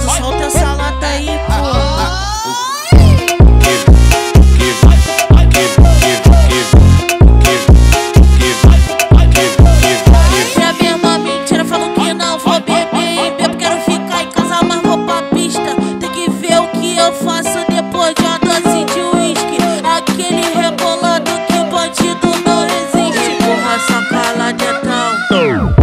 solta essa lata aí, porra. Já minha irmã mentira, falou que não vou beber. Bebo, quero ficar em casa, mas vou pra pista. Tem que ver o que eu faço depois de uma dose de uísque. Aquele rebolado que o bandido não resiste. Porra, saca lá, detão.